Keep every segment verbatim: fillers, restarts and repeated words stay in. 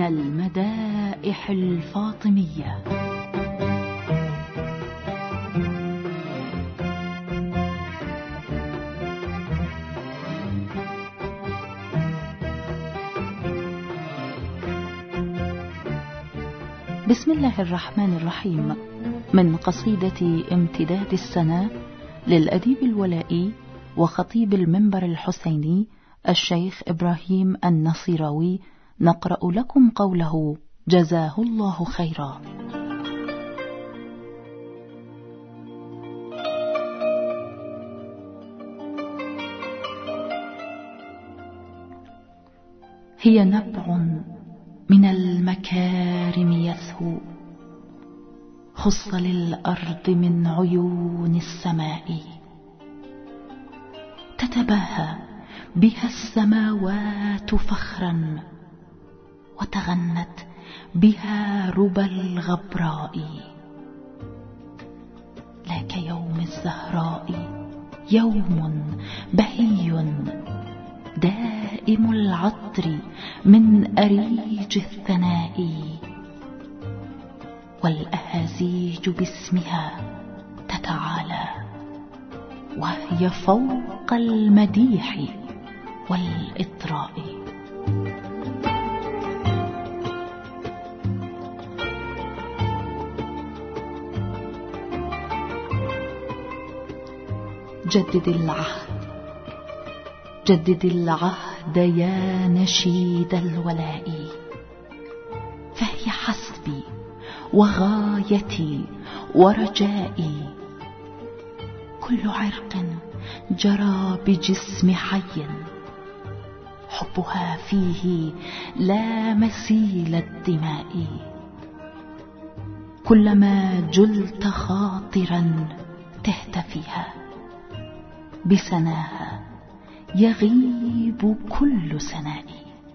المدائح الفاطمية. بسم الله الرحمن الرحيم. من قصيدة امتداد السنة للأديب الولائي وخطيب المنبر الحسيني الشيخ إبراهيم النصيراوي، نقرأ لكم قوله جزاه الله خيرا. هي نبع من المكارم يسهو، خص للأرض من عيون السماء، تتباهى بها السماوات فخرا، وتغنت بها ربى الغبراء. لا كيوم الزهراء يوم بهي دائم العطر من أريج الثناء، والأهازيج باسمها تتعالى، وهي فوق المديح والإطراء. جدد العهد جدد العهد يا نشيد الولاء، فهي حسبي وغايتي ورجائي. كل عرق جرى بجسم حي، حبها فيه لا مثيل الدماء. كلما جلت خاطرا تهتفيها، بسناها يغيب كل سناء.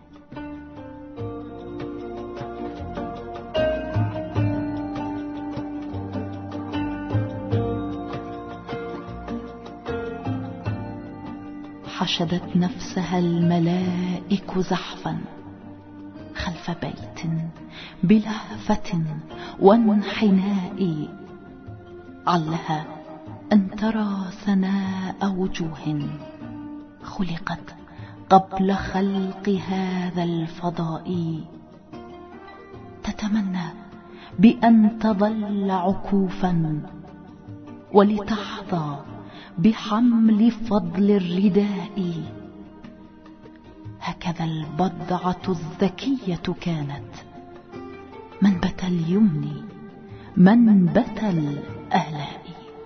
حشدت نفسها الملائك زحفا خلف بيت بلهفة وانحناء، علها أن ترى ثناء وجوه خلقت قبل خلق هذا الفضاء، تتمنى بأن تظل عكوفا ولتحظى بحمل فضل الرداء. هكذا البضعة الذكية كانت، منبت اليمن منبت الآلاء.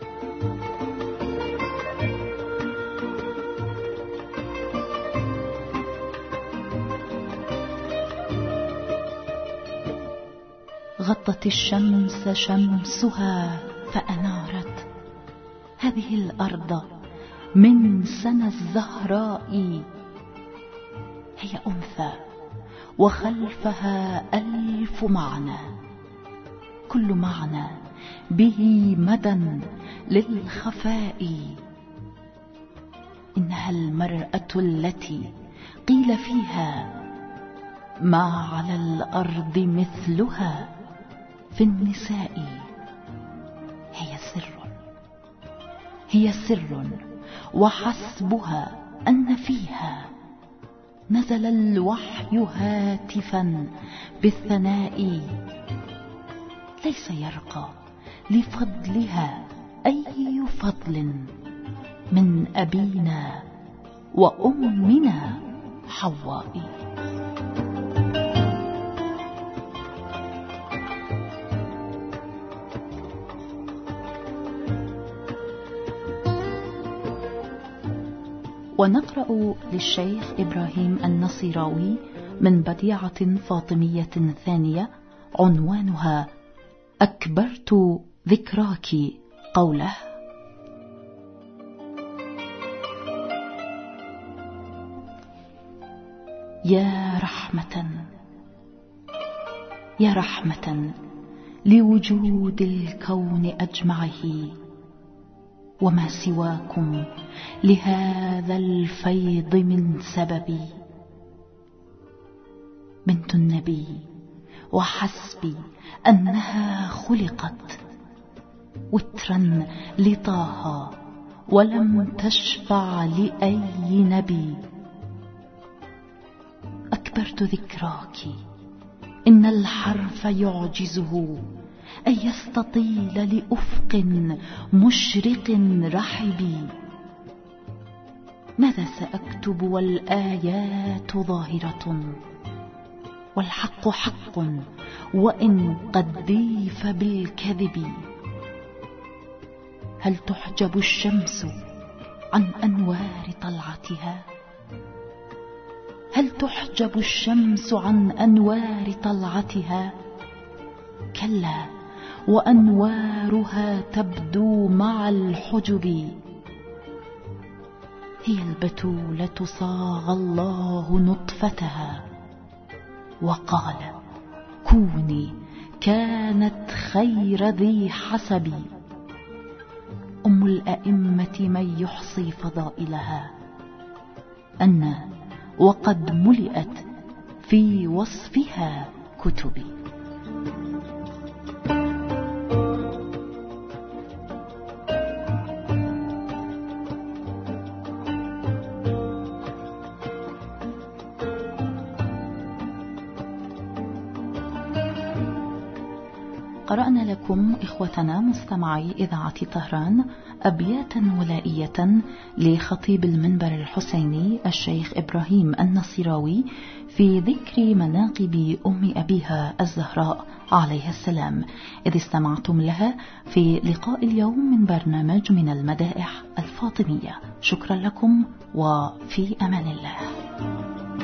غطت الشمس شمسها فأنارت هذه الأرض من سنى الزهراء. هي أنثى وخلفها ألف معنى، كل معنى به مدى للخفاء. إنها المرأة التي قيل فيها ما على الأرض مثلها في النساء. هي سر هي سر وحسبها أن فيها نزل الوحي هاتفا بالثناء. ليس يرقى لفضلها أي فضل من أبينا وأمنا حواء. ونقرأ للشيخ إبراهيم النصيراوي من بديعة فاطمية ثانية عنوانها أكبرت ذكراك، قوله: يا رحمة يا رحمة لوجود الكون أجمعه، وما سواكم لهذا الفيض من سببي. بنت النبي وحسبي أنها خلقت وترا لطه ولم تشفع لأي نبي. أكبرت ذكراك إن الحرف يعجزه أن يستطيل لأفق مشرق رحبي. ماذا سأكتب والآيات ظاهرة والحق حق وإن قد ضيف بالكذب. هل تحجب الشمس عن أنوار طلعتها؟ هل تحجب الشمس عن أنوار طلعتها؟ كلا، وأنوارها تبدو مع الحجب. هي البتولة صاغ الله نطفتها وقال كوني، كانت خير ذي حسب. أم الأئمة من يحصي فضائلها أن وقد ملئت في وصفها كتبي. قرأنا لكم إخوتنا مستمعي إذاعة طهران أبياتا ولائية لخطيب المنبر الحسيني الشيخ إبراهيم النصيراوي في ذكر مناقب أم أبيها الزهراء عليه السلام، إذ استمعتم لها في لقاء اليوم من برنامج من المدائح الفاطمية. شكرا لكم وفي أمان الله.